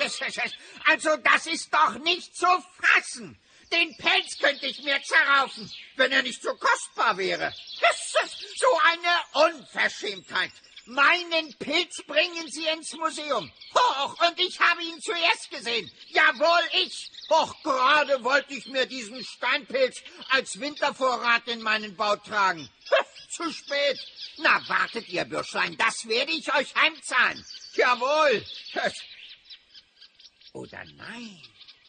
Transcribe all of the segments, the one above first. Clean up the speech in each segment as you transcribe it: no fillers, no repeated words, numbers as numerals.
Also, das ist doch nicht zu fassen. Den Pelz könnte ich mir zerraufen, wenn er nicht so kostbar wäre. So eine Unverschämtheit. Meinen Pilz bringen Sie ins Museum. Hoch, und ich habe ihn zuerst gesehen. Jawohl, ich. Hoch, gerade wollte ich mir diesen Steinpilz als Wintervorrat in meinen Bau tragen. Zu spät. Na, wartet ihr, Bürschlein, das werde ich euch heimzahlen. Jawohl. Oder nein?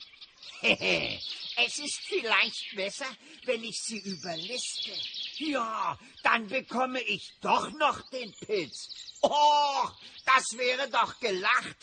Es ist vielleicht besser, wenn ich sie überliste. Ja, dann bekomme ich doch noch den Pilz. Oh, das wäre doch gelacht.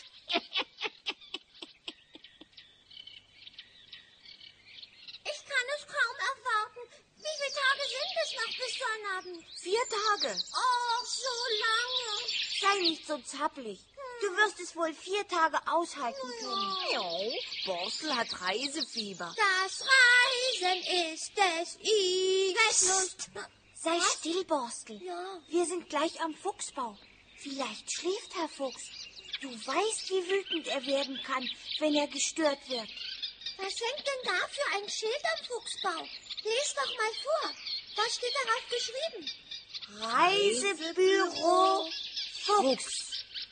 Ich kann es kaum erwarten. Wie viele Tage sind es noch bis Sonnabend? 4 Tage. Oh, so lange. Sei nicht so zappelig. Du wirst es wohl 4 Tage aushalten können. Ja. Borstel hat Reisefieber. Das Reisen ist des Igels Lust. Sei still, Borstel. Ja. Wir sind gleich am Fuchsbau. Vielleicht schläft Herr Fuchs. Du weißt, wie wütend er werden kann, wenn er gestört wird. Was hängt denn da für ein Schild am Fuchsbau? Lies doch mal vor. Was steht darauf geschrieben? Reisebüro Fuchs.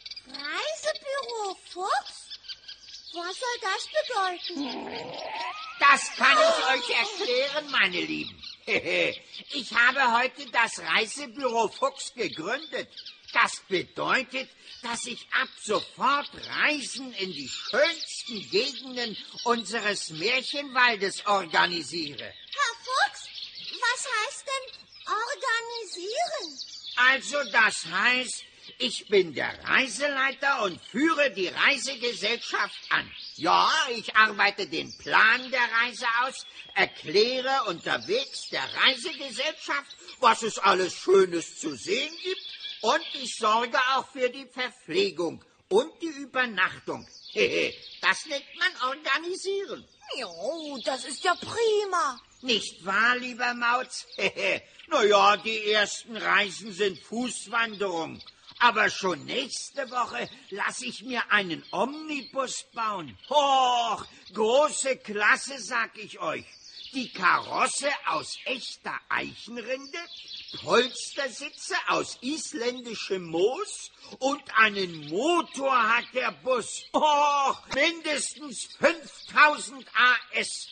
Reisebüro Fuchs? Was soll das bedeuten? Das kann ich euch erklären, meine Lieben. Ich habe heute das Reisebüro Fuchs gegründet. Das bedeutet, dass ich ab sofort Reisen in die schönsten Gegenden unseres Märchenwaldes organisiere. Herr Fuchs, was heißt denn organisieren? Also das heißt, ich bin der Reiseleiter und führe die Reisegesellschaft an. Ja, ich arbeite den Plan der Reise aus, erkläre unterwegs der Reisegesellschaft, was es alles Schönes zu sehen gibt, und ich sorge auch für die Verpflegung und die Übernachtung. Das nennt man organisieren. Jo, das ist ja prima. Nicht wahr, lieber Mauz? Na ja, die ersten Reisen sind Fußwanderung. Aber schon nächste Woche lasse ich mir einen Omnibus bauen. Hoch, große Klasse, sag ich euch. Die Karosse aus echter Eichenrinde, Polstersitze aus isländischem Moos und einen Motor hat der Bus. Hoch, mindestens 5000 AS.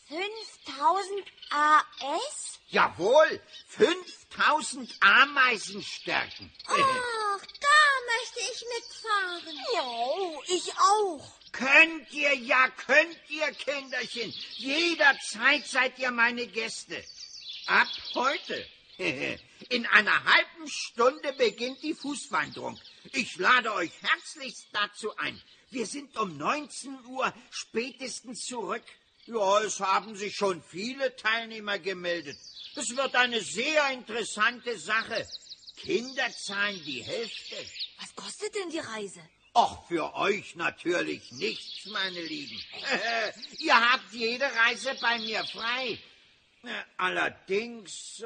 5000 AS? Jawohl, 5000 Ameisenstärken. Ach, da möchte ich mitfahren. Jo, ich auch. Könnt ihr, Kinderchen. Jederzeit seid ihr meine Gäste. Ab heute. In einer halben Stunde beginnt die Fußwanderung. Ich lade euch herzlichst dazu ein. Wir sind um 19 Uhr spätestens zurück. Ja, es haben sich schon viele Teilnehmer gemeldet. Es wird eine sehr interessante Sache. Kinder zahlen die Hälfte. Was kostet denn die Reise? Ach, für euch natürlich nichts, meine Lieben. Ihr habt jede Reise bei mir frei. Allerdings,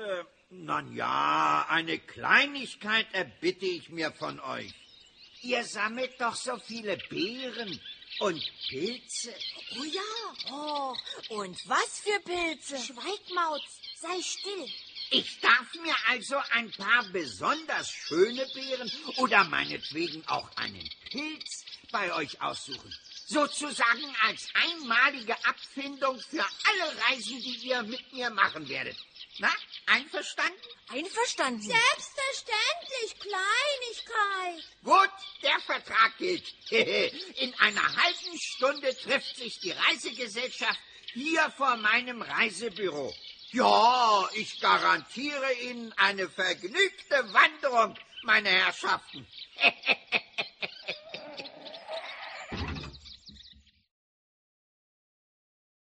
eine Kleinigkeit erbitte ich mir von euch. Ihr sammelt doch so viele Beeren und Pilze. Oh ja. Oh, und was für Pilze? Schweig, Mauz, sei still. Ich darf mir also ein paar besonders schöne Beeren oder meinetwegen auch einen Pilz bei euch aussuchen. Sozusagen als einmalige Abfindung für alle Reisen, die ihr mit mir machen werdet. Na, einverstanden? Einverstanden. Selbstverständlich, Kleinigkeit. Gut, der Vertrag gilt. In einer halben Stunde trifft sich die Reisegesellschaft hier vor meinem Reisebüro. Ja, ich garantiere Ihnen eine vergnügte Wanderung, meine Herrschaften.